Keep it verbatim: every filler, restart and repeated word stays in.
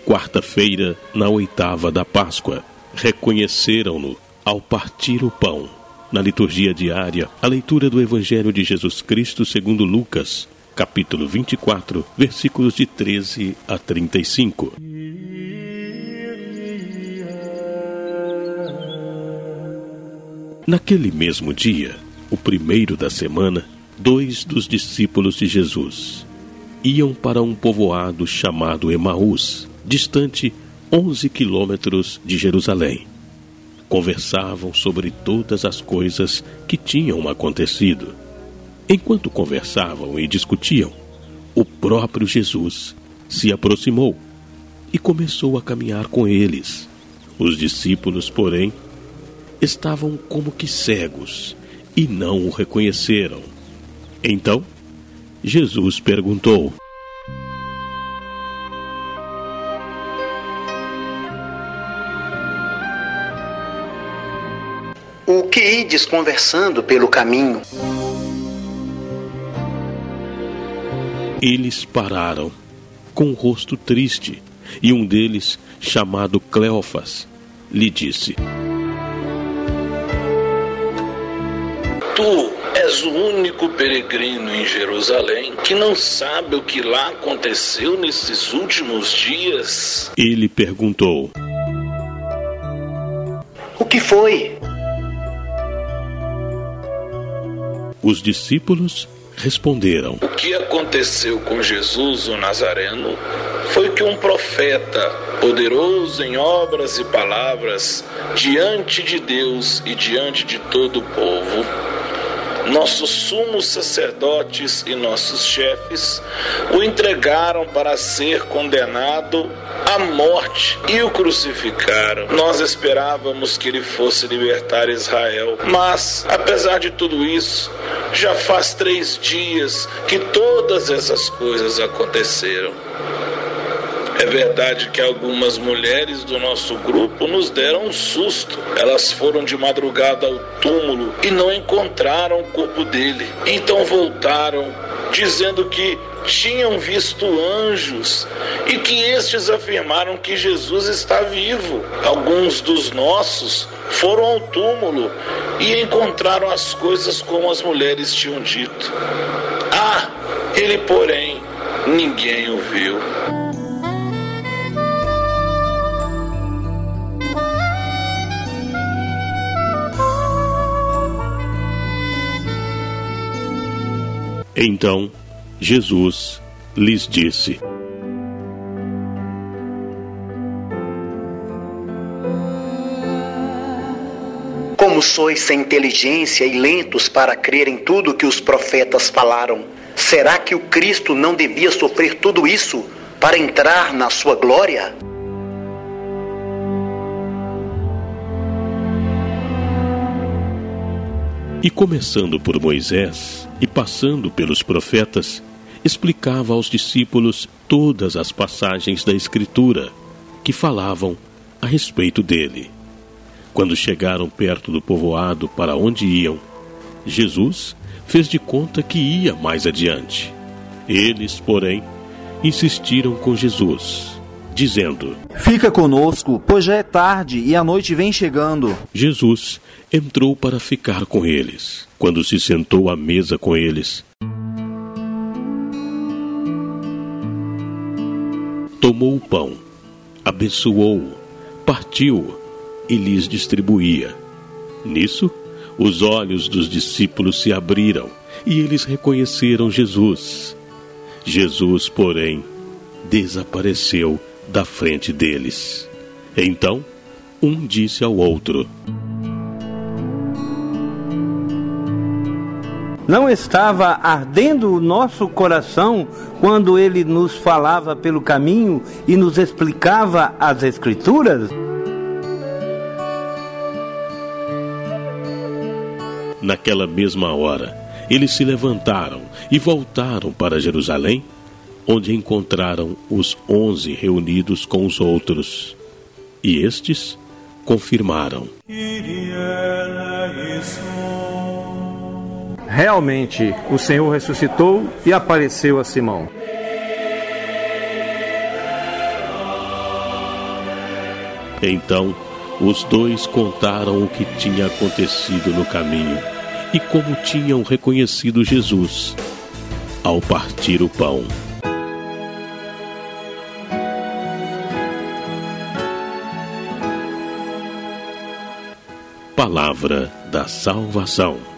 quarta-feira, na oitava da Páscoa. Reconheceram-no ao partir o pão. Na liturgia diária, a leitura do Evangelho de Jesus Cristo segundo Lucas, capítulo vinte e quatro, versículos de treze a trinta e cinco. Naquele mesmo dia, o primeiro da semana, dois dos discípulos de Jesus iam para um povoado chamado Emaús, distante onze quilômetros de Jerusalém. Conversavam sobre todas as coisas que tinham acontecido. Enquanto conversavam e discutiam, o próprio Jesus se aproximou e começou a caminhar com eles. Os discípulos, porém, estavam como que cegos e não o reconheceram. Então, Jesus perguntou: O que ides conversando pelo caminho? Eles pararam, com o rosto triste, e um deles, chamado Cleofas, lhe disse: Tu és o único peregrino em Jerusalém que não sabe o que lá aconteceu nesses últimos dias? Ele perguntou: O que foi? Os discípulos responderam: O que aconteceu com Jesus, o Nazareno, foi que um profeta, poderoso em obras e palavras, diante de Deus e diante de todo o povo, nossos sumos sacerdotes e nossos chefes o entregaram para ser condenado à morte e o crucificaram. Nós esperávamos que ele fosse libertar Israel, mas, apesar de tudo isso, já faz três dias que todas essas coisas aconteceram. É verdade que algumas mulheres do nosso grupo nos deram um susto. Elas foram de madrugada ao túmulo e não encontraram o corpo dele. Então voltaram, dizendo que tinham visto anjos e que estes afirmaram que Jesus está vivo. Alguns dos nossos foram ao túmulo e encontraram as coisas como as mulheres tinham dito. Ah, ele, porém, ninguém o viu. Então, Jesus lhes disse: Como sois sem inteligência e lentos para crer em tudo que os profetas falaram? Será que o Cristo não devia sofrer tudo isso para entrar na sua glória? E começando por Moisés e passando pelos profetas, explicava aos discípulos todas as passagens da Escritura que falavam a respeito dele. Quando chegaram perto do povoado para onde iam, Jesus fez de conta que ia mais adiante. Eles, porém, insistiram com Jesus, dizendo: Fica conosco, pois já é tarde e a noite vem chegando. Jesus entrou para ficar com eles. Quando se sentou à mesa com eles, tomou o pão, abençoou-o, partiu-o e lhes distribuía. Nisso, os olhos dos discípulos se abriram e eles reconheceram Jesus. Jesus, porém, desapareceu da frente deles. Então, um disse ao outro: Não estava ardendo o nosso coração quando ele nos falava pelo caminho e nos explicava as Escrituras? Naquela mesma hora, eles se levantaram e voltaram para Jerusalém, onde encontraram os onze reunidos com os outros. E estes confirmaram: Realmente, o Senhor ressuscitou e apareceu a Simão. Então, os dois contaram o que tinha acontecido no caminho e como tinham reconhecido Jesus ao partir o pão. Palavra da salvação.